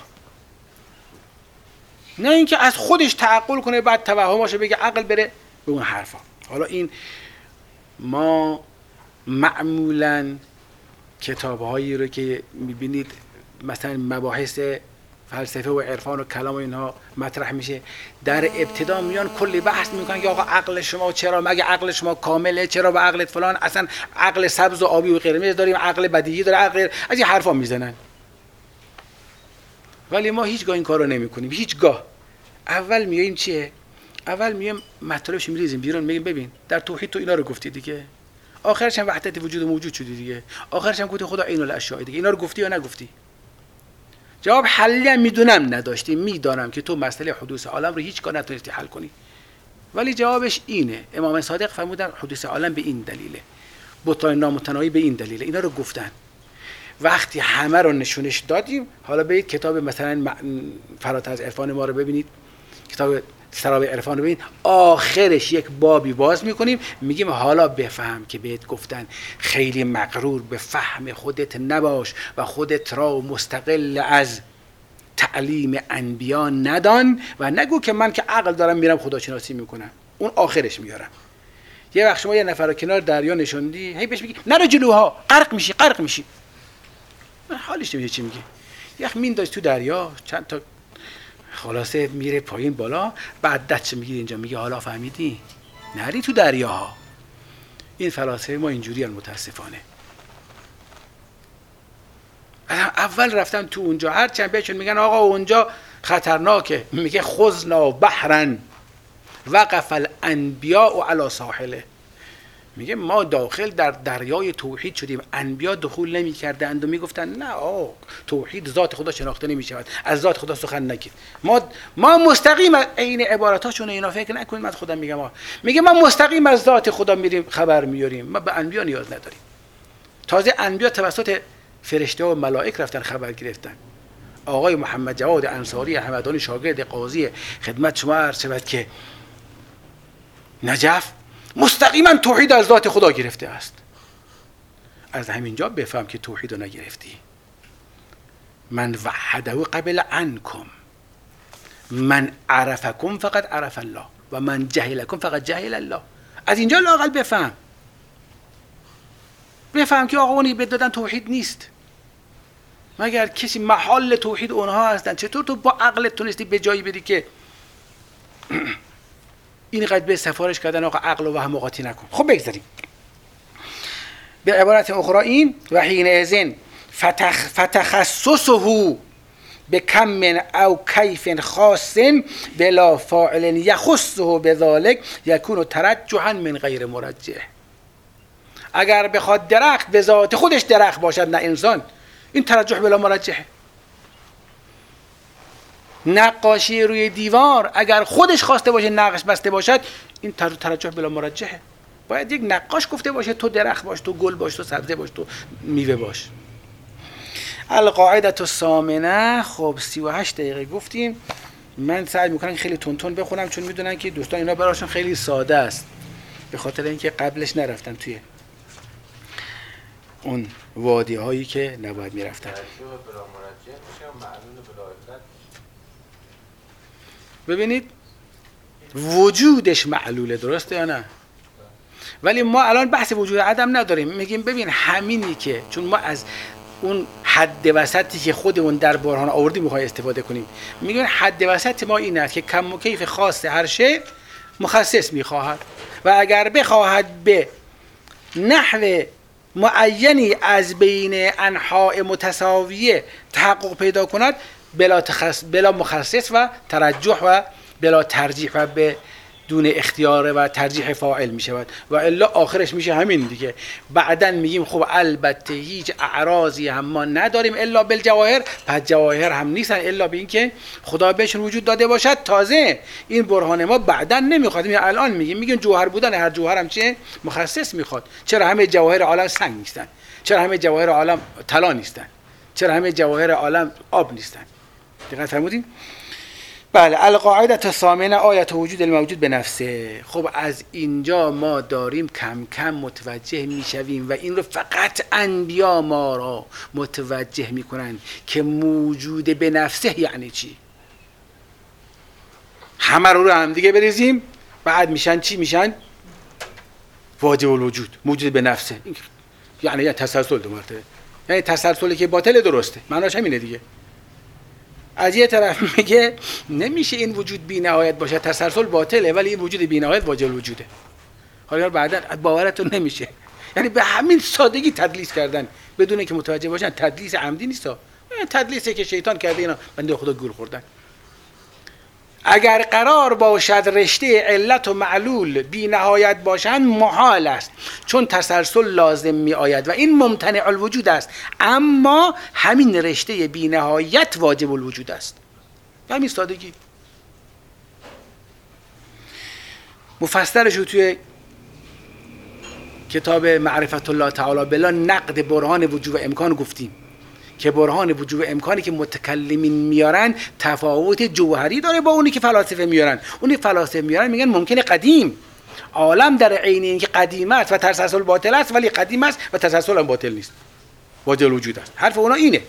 S1: نه اینکه از خودش تعقل کنه بعد توهماشو بگه عقل بره به اون حرفا. حالا این ما معمولاً کتاب‌هایی رو که می‌بینید مثلا مباحث فلسفه و عرفان و کلام و اینها مطرح میشه، در ابتدا میان کلی بحث میکنن که آقا عقل شما چرا، مگه عقل شما کامله، چرا با عقلت فلان، اصلا عقل سبز و آبی و قرمز داریم، عقل بدیهی داره، عقل از این حرفا میزنن. ولی ما هیچگاه این کارو نمیکنیم، هیچگاه. اول میایم چیه؟ اول میایم مطلبش میریزیم بیرون، میگیم ببین در توحید تو اینا رو گفتی دیگه، آخرش هم وحدت وجود موجود شدی دیگه، آخرش هم گفتی خدا عین الاشیاء دیگه، اینا رو گفتی یا نگفتی؟ جواب حلی هم میدونم نداشتی، میدانم که تو مسئله حدوث عالم رو هیچگاه نتونستی حل کنی، ولی جوابش اینه. امام صادق فرمودن حدوث عالم به این دلیله، بطلان نامتناهی به این دلیله، اینا رو گفتن. وقتی همه رو نشونش دادیم، حالا برید کتاب مثلا فراتر از عرفان ما رو ببینید، کتاب سراب عرفان رو ببینید، آخرش یک بابی باز میکنیم میگیم حالا بفهم که بهت گفتن خیلی مغرور به فهم خودت نباش و خودت را مستقل از تعلیم انبیا ندان و نگو که من که عقل دارم میرم خداشناسی میکنم. اون آخرش میارم. یه وقت شما یه نفر رو کنار دریا نشوندی، هی بهش میگی نرو جلوها، غرق میشی. حالش نمیشه چی میگه. یه وقت مینداز تو دریا، چند تا خلاصه میره پایین بالا، بعد دستش میگیره اینجا، میگه حالا فهمیدی؟ نری تو دریاها. این فلاسفه ما اینجوری ان متاسفانه. اول رفتن تو اونجا، هر چند بهشون میگن آقا اونجا خطرناکه، میگه خذنا بحرا وقف الانبیاء علی ساحله، میگه ما داخل در دریای توحید شدیم، انبیا دخول نمی‌کردند و میگفتن نه توحید ذات خدا شناخته نمی‌شود، از ذات خدا سخن نگید. ما مستقیم عین عباراتاشون اینا فکر نکنید من خودم میگم، میگه ما مستقیم از ذات خدا میریم خبر میاریم، ما به انبیا نیاز نداریم. تازه انبیا توسط فرشته و ملائک رفتن خبر گرفتن. آقای محمد جواد انصاری همدانی شاگرد قاضی خدمت شما عرض شود که نجف مستقیما توحید از ذات خدا گرفته است. از همینجا بفهم که توحید رو نگرفتی. من وحده قبل عنکم، من عرفکم فقط عرف الله و من جهلکم فقط جهل الله. از اینجا لااقل بفهم که آقا اونی بهت دادن توحید نیست، مگر کسی محل توحید اونها هستن. چطور تو با عقلت تونستی به جایی بدی که این قد به سفارش کردن آقا عقل و وهم قاطی نکن. خب بگذاریم. به عبارت اخرى این و حین اذن فتخصصه به کم او کیف خاص بلا فاعل یخصه بذلك یکون ترجحا من غیر مرجح. اگر بخواد درخت به ذات خودش درخت باشد نه انسان، این ترجح بلا مرجحه. نقاشی روی دیوار اگر خودش خواسته باشه نقش بسته باشد، این ترجح بلا مرجحه. باید یک نقاش گفته باشه تو درخت باش، تو گل باش، تو سبزه باش، تو میوه باش. القاعده الثامنه. خب 38 دقیقه گفتیم. من سعی میکنم خیلی تون بخونم چون میدونن که دوستان اینا براشون خیلی ساده است، به خاطر اینکه قبلش نرفتن توی اون وادی هایی که نباید میرفتن. ببینید وجودش معلوله، درسته یا نه؟ ولی ما الان بحث وجود عدم نداریم، میگیم ببین همینی که چون ما از اون حد وسطی که خودمون در برهان آوردیم میخوایم استفاده کنیم، میگیم حد وسط ما این است که کم و کیف خاص هر شی مخصص میخواهد و اگر بخواهد به نحو معینی از بین انحاء متساویه تحقق پیدا کند بلا مخصص و ترجح و بلا ترجیح و به دون اختیار و ترجیح فاعل می شود و الا آخرش میشه همین دیگه. بعدن میگیم خب البته هیچ اعراضی هم ما نداریم الا بالجواهر، پس جواهر هم نیستن الا به این که خدا بهشون وجود داده باشد. تازه این برهان ما بعدن نمیخواد، الان میگیم جوهر بودن هر جوهر هم چه مخصص میخواد. چرا همه جواهر عالم سنگ نیستن؟ چرا همه جواهر عالم طلا نیستن؟ چرا همه جواهر عالم آب نیستن؟ دقیق فرمودین؟ بله. القاعده الثامنه آیت وجود الموجود به نفسه. خب از اینجا ما داریم کم کم متوجه میشویم و این رو فقط انبیا ما را متوجه میکنن که موجود به نفسه یعنی چی. همه رو هم دیگه بریزیم بعد میشن چی؟ میشن واجب الوجود، موجود به نفسه. یعنی تسلسل دو مرتبه، یعنی تسلسلی که باطل درسته، معناش همینه دیگه. از یه طرف میگه نمیشه این وجود بی نهایت باشه، تسلسل باطله، ولی این وجود بی نهایت واجب الوجوده. حالا بعدا باورتون نمیشه. یعنی به همین سادگی تدلیس کردن بدون اینکه متوجه باشن. تدلیس عمدی نیست، تدلیسی که شیطان کرده، اینا بنده خدا گول خوردن. اگر قرار باشد رشته علت و معلول بی نهایت باشند محال است، چون تسلسل لازم می آید و این ممتنع الوجود است، اما همین رشته بی نهایت واجب الوجود است. همین سادگی. مفصلش رو توی کتاب معرفت الله تعالی بلا نقد برهان وجود و امکان گفتیم که برهان وجود و امکانی که متکلمین میارن تفاوت جوهری داره با اونی که فلاسفه میارن. اونی فلاسفه میارن میگن ممکنه قدیم عالم در عین اینکه قدیم است و تسلسل باطل است، ولی قدیم است و تسلسل هم باطل نیست، واجب الوجود است. حرف اونا اینه.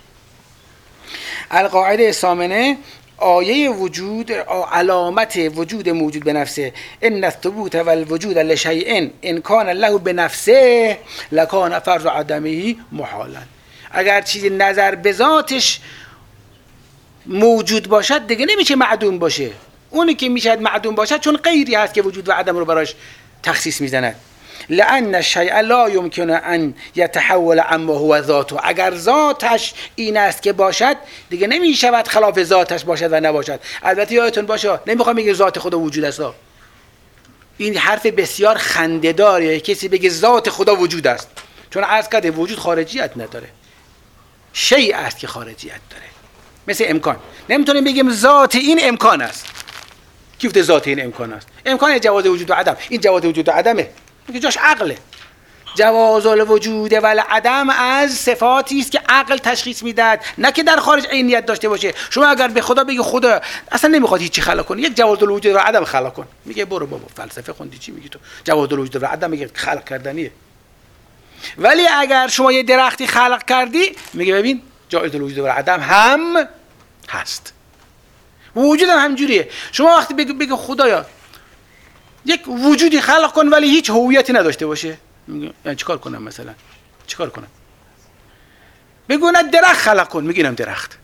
S1: القاعده الثامنه آیه وجود، علامت وجود موجود به نفسه. ان الثبوت والوجود لشیء ان کان له بنفسه لکان فرض عدمه محالا. اگر چیزی نظر به ذاتش موجود باشد دیگه نمیشه معدوم باشه. اونی که میشه معدوم باشد چون غیری هست که وجود و عدم رو براش تخصیص میزند. لأن الشیء لا يمكن ان يتحول عما هو ذاته. اگر ذاتش این است که باشد دیگه نمیشود خلاف ذاتش باشد و نباشد. البته یادتون باشه نمیخوام بگم ذات خدا وجود است. این حرف بسیار خنده‌داریه کسی بگه ذات خدا وجود است، چون عرض کرده وجود خارجیت نداره، شیء است که خارجیت داره. مثل امکان نمیتونیم بگیم ذات این امکان است. کی گفته ذات این امکان است؟ امکان جواز وجود و عدم. این جواز وجود و عدمه که جاش عقله. جواز الوجود و العدم از صفاتی است که عقل تشخیص میدهد، نه که در خارج عینیت داشته باشه. شما اگر به خدا بگی خدا اصلا نمیخواد هیچی خلق کنه، یک جواز الوجود و عدم خلق کن، میگه برو بابا فلسفه خوندی چی میگی تو؟ جواز الوجود و عدم میگه خلق کردنیه. ولی اگر شما یه درختی خلق کردی میگه ببین جواز الوجود و عدم هم هست. وجود هم همجوریه. شما وقتی بگی خدایا یک وجودی خلق کن ولی هیچ هویتی نداشته باشه، یعنی چیکار کنم؟ مثلا چیکار کنم؟ بگو نه درخت خلق کن، میگینم درخت.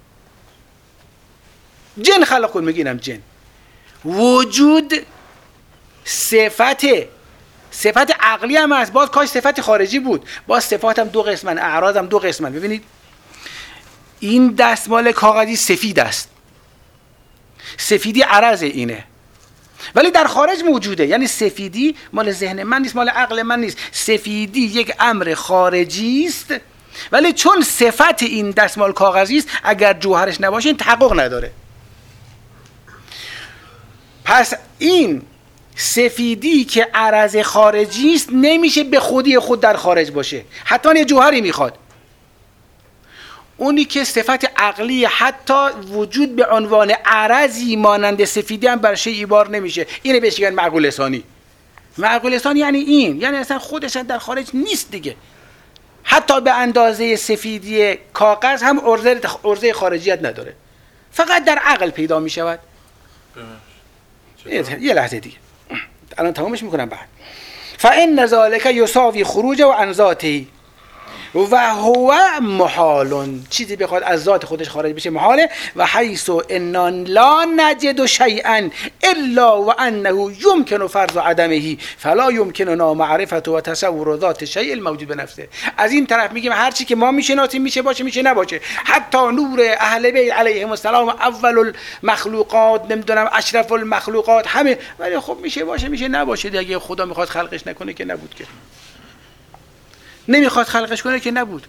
S1: جن خلق کن، میگینم جن. وجود صفت عقلی هم هست، باز کاش صفت خارجی بود. باز صفات هم دو قسمن، اعراض هم دو قسمن. ببینید این دستمال کاغذی سفید است، سفیدی عرض اینه، ولی در خارج موجوده. یعنی سفیدی مال ذهن من نیست، مال عقل من نیست. سفیدی یک امر خارجی است، ولی چون صفت این دستمال کاغذی است اگر جوهرش نباشه این تحقق نداره. پس این سفیدی که عرض خارجی است نمیشه به خودی خود در خارج باشه، حتی یه جوهری میخواد. اونی که صفت عقلی حتی وجود به عنوان عرضی مانند سفیدی هم بر شیء بار نمیشه. اینه بهش میگن معقول لسانی. معقول لسانی یعنی این، یعنی اصلا خودش در خارج نیست دیگه. حتی به اندازه سفیدی کاغذ هم عرضه خارجیت نداره، فقط در عقل پیدا میشود. یه لحظه دیگه الان تمامش میکنم بعد. فإن ذلك یساوی خروج و عن ذاته. و هو محال، چیزی بخواد از ذات خودش خارج بشه محاله. و حیث انا لا نجد شیئا الا و انه یمکن فرض عدمه فلا یمکننا معرفت و تصور ذات شیء الموجود بنفسه. از این طرف میگیم هر چی که ما میشناسیم میشه باشه میشه نباشه، حتی نور اهل بیت علیهم السلام اول المخلوقات، نمیدونم اشرف المخلوقات، همه، ولی خب میشه باشه میشه نباشه دیگه. خدا میخواد خلقش نکنه که نبود، که نمیخواد خلقش کنه که نبود.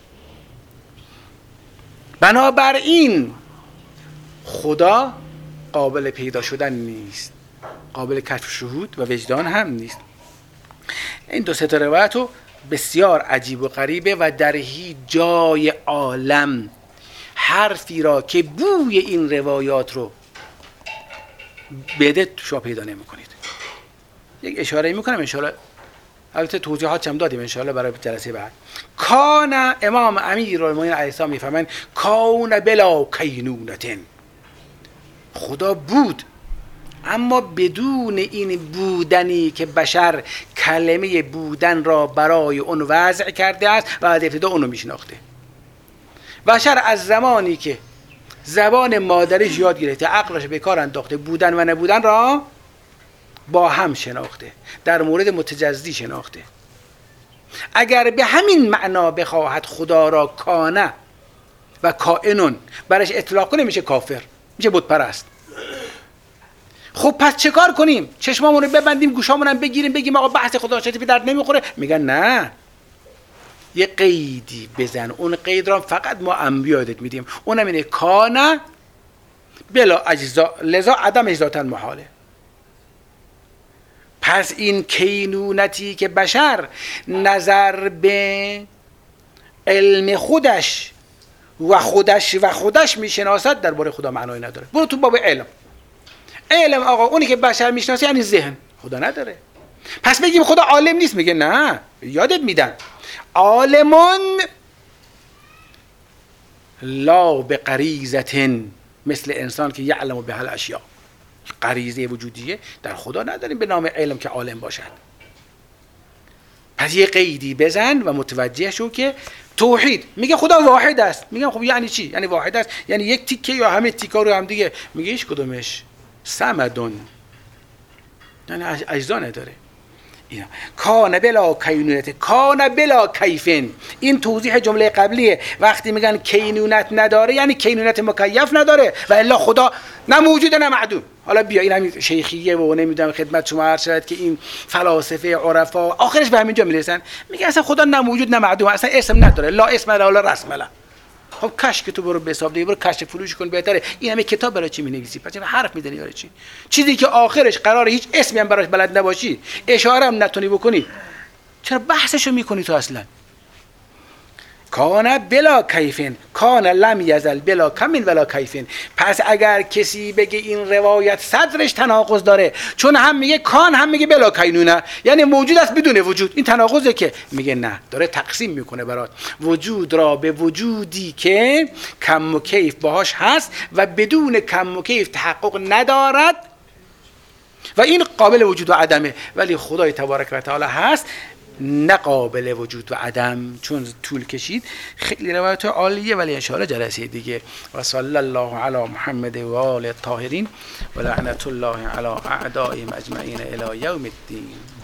S1: بنابراین خدا قابل پیدا شدن نیست، قابل کشف شهود و وجدان هم نیست. این دو سه تا روایت بسیار عجیب و غریبه و در هیچ جای عالم حرفی را که بوی این روایات رو بده شما پیدا نمی کنید. یک اشاره میکنم انشاءالله، البته توضیحات هم دادیم انشاءالله برای جلسه بعد. کان امام امیرالمومنین علیه السلام میفهمن کان بلا کینونتن، خدا بود اما بدون این بودنی که بشر کلمه بودن را برای اون وضع کرده است و از ابتدا اونو میشناخته. بشر از زمانی که زبان مادریش یاد گرفته، عقلش به کار انداخته، بودن و نبودن را با هم شناخته، در مورد متجزی شناخته. اگر به همین معنا بخواهد خدا را کانه و کائنون برش اطلاق کنه میشه کافر، میشه بت پرست. خب پس چه کار کنیم؟ چشمامون رو ببندیم، گوشامون هم بگیریم، بگیم آقا بحث خدا شدی به درد نمیخوره؟ میگن نه، یه قیدی بزن. اون قید را فقط ما انبیا یادت میدیم، اونم اینه کانه بلا اجزا، لذا عدم اجزاتا محاله. پس این کینونتی که بشر نظر به علم خودش و خودش میشناسد درباره خدا معنایی نداره. برو تو باب علم آقا، اونی که بشر میشناسه یعنی ذهن، خدا نداره. پس بگیم خدا عالم نیست؟ میگه نه، یادت میدن عالمون لا به غریزة، مثل انسان که یعلم به الاشیاء، غریزه وجودیه در خدا نداریم به نام علم که عالم باشد. پس یه قیدی بزن و متوجه شو که توحید میگه خدا واحد است. میگم خب یعنی چی؟ یعنی واحد است یعنی یک تیکه یا همه تیکا رو هم دیگه؟ میگه هیچ کدومش. صمدون یعنی اجزا نداره. اینا کان بلا کینونت، کان بلا کیفن، این توضیح جمله قبلیه. وقتی میگن کینونت نداره یعنی کینونت مکیف نداره، و الا خدا نه موجود نه معدوم. حالا بیا این همین شیخیه و نمیدونم خدمت شما عرض شد که این فلاسفه عرفا آخرش به همین جا میرسن، میگه اصلا خدا نه موجود نه معدوم، اصلا اسم نداره، لا اسم له ولا رسم له. خب کش که تو برو به حساب دیگه، برو کش فروش کن بهتره. این همه کتاب برای چی می‌نویسی؟ پس حرف می‌زنی برای چی؟ چیزی که آخرش قراره هیچ اسمی هم براش بلد نباشی، اشاره هم نتونی بکنی، چرا بحثشو می‌کنی تو اصلا؟ کان بلا کیفن، کان لم یزل بلا کمین ولا کیفن. پس اگر کسی بگه این روایت صدرش تناقض داره، چون هم میگه کان هم میگه بلا کینونه، یعنی موجود است بدون وجود، این تناقضه که میگه نه، داره تقسیم میکنه برات وجود را به وجودی که کم و کیف باهاش هست و بدون کم و کیف تحقق ندارد و این قابل وجود و عدمه، ولی خدای تبارک و تعالی هست نه قابل وجود و عدم. چون طول کشید خیلی روایت عالیه، ولی ان شاء الله جلسه دیگه. و صلی الله علی محمد و آل الطاهرین و لعنت الله علی اعدائهم اجمعین الی یوم الدین.